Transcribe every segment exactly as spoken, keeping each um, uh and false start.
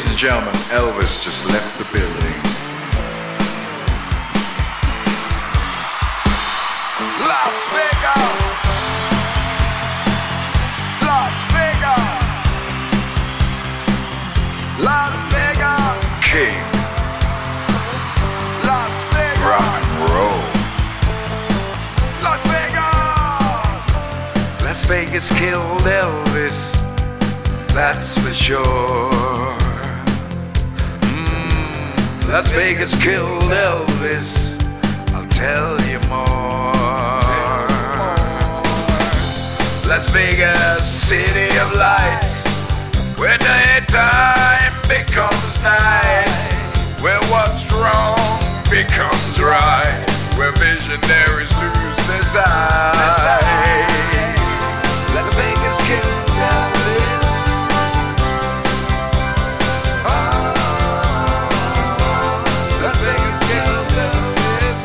Ladies and gentlemen, Elvis just left the building. Las Vegas, Las Vegas, Las Vegas, King, Las Vegas, rock and roll. Las Vegas. Las Vegas killed Elvis, that's for sure. Mm, Las Vegas killed Elvis, I'll tell you more. Las Vegas, city of lights, where daytime becomes night, where what's wrong becomes right, where visionaries lose their sight. Las Vegas killed Elvis. Oh, Las Vegas killed Elvis.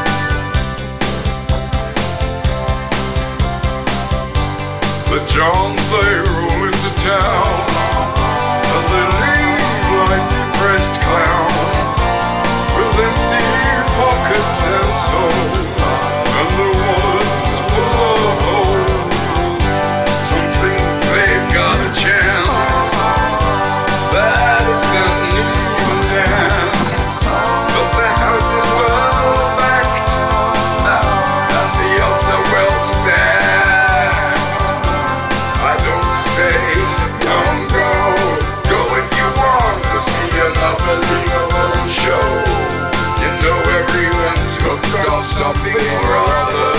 The Johns, they roll into town, and they leave like depressed clowns, with empty pockets and souls, and the wallets full of holes. Some think they've got a chance, that it's an even dance, but the house is well backed, and the odds are well stacked. I don't say don't go, go if you want to see another Liverpool show. You know everyone's hooked on something or other.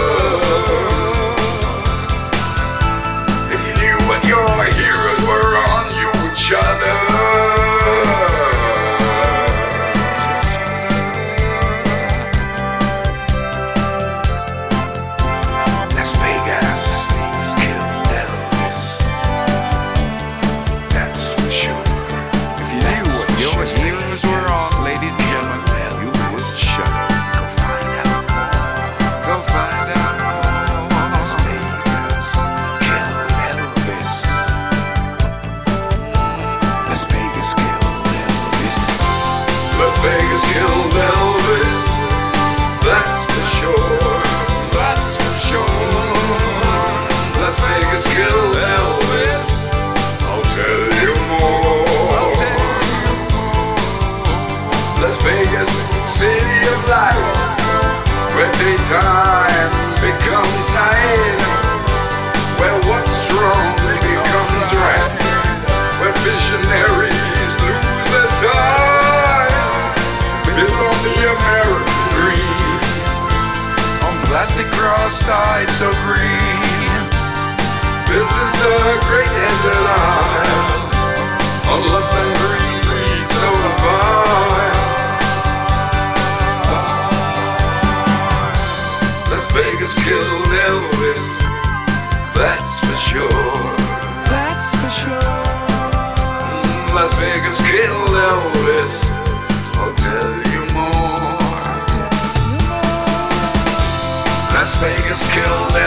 If you knew what your heroes were on, you would shudder. Las Vegas, Vegas killed Elvis, that's for sure. If you knew what your heroes were on, ladies and gentlemen, you would shudder. Go find out more. Go find out more. Las Vegas killed Elvis. Las Vegas killed Elvis. Las Vegas killed Elvis, that's for sure, that's for sure. Las Vegas killed Elvis, I'll tell you more. Las Vegas, city of lights, where daytime becomes night, where what's wrong becomes right, where visionaries lose their sight. Built on the American dream, on plastic cross-eyed so green, built as a great desert isle, on lust and greed so vile. Las Vegas killed Elvis, that's for sure. That's for sure. Mm, Las Vegas killed Elvis, I'll tell you more. Las Vegas killed